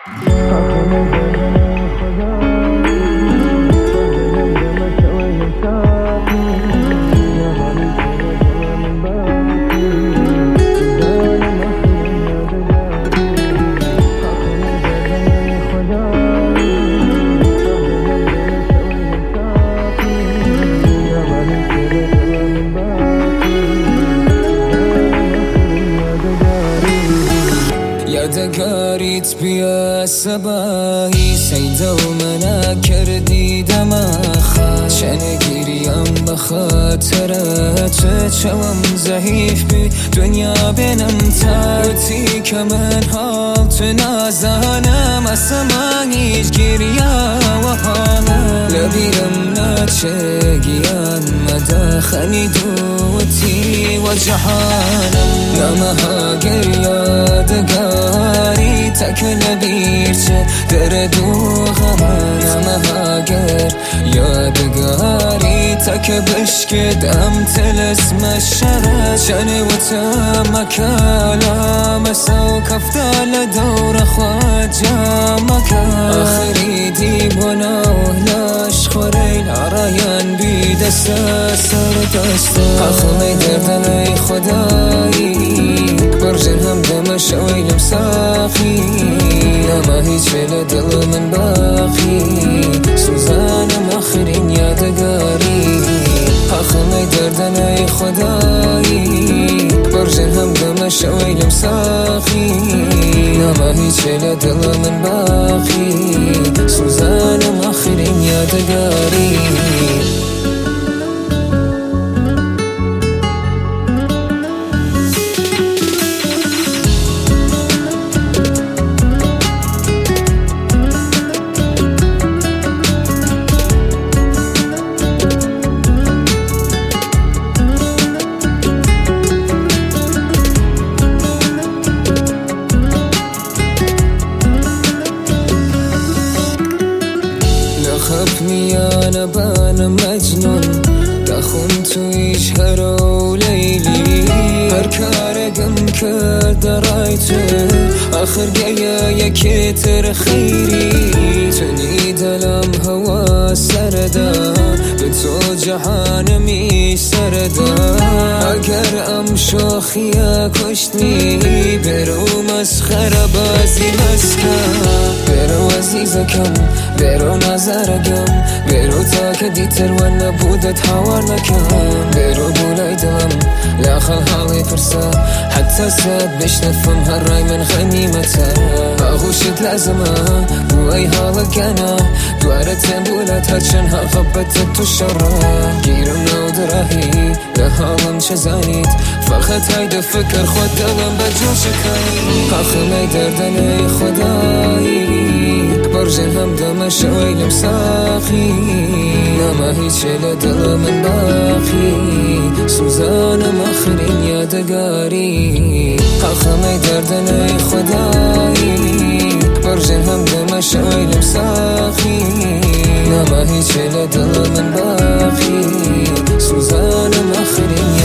یادگاریت بیا صباحی سیده و منو کردی دماخه شنگیریم بخاطرت چوم ضعیف بی دنیا بینم تاتی که من حال تو نازانم اصلا هیچ گیریا و حالم لبیرم ناچه گیان مداخلی دوتی و جهانم نمها یادگاری تکل بیرچه درد و غمان نمها یادگاری تک بشکدم تلسم الشرد شنی و تمکالا سو کفتال دور خواد جامك آخری دیبونا ولاش خوریل عرايان بی دست سر دست آخمی دردن ای خدایی برجن هم دم شویلم ساخی نما هیچ فیل دل من باقی سوزانم آخرین یادگاری آخمی دردن ای خدایی برجن هم دم شویلم ساخی نما هیچ فیل دل من باقی سوزانم آخرین یادگاری خفني أنا بان مجنون دخون تويش هرو ليلي هركار قم كدرايته آخر جايا يكتر خيري تني دلم هوا سردا بتو جهانمي سردا اگر ام شوخيا كشتني برو مسخرة بازي مسكا برو عزيزكم برو نظركم برو تاك ديتر وانا بودت حوار مكان برو بولاي دلم لا خل حالي فرصة حتى ساد بش نفهم هالراي من غنيمتها اغوشت لازمة بوي هالك انا دوارتين بولات هاتشنها غبت الشرة جيرم نود راهي لهالم شزانيت فخت هيدا فكر خود دلم بجو شكاي قاخمي دردن اي خداي برجن هم دم شويلم ساخي نما هيچ لدل من باقي سوزانم آخرين يادگاري قاخمي دردن اي خداي برجن هم دم شويلم ساخي نما هيچ لدل من باقي سوزانم آخرين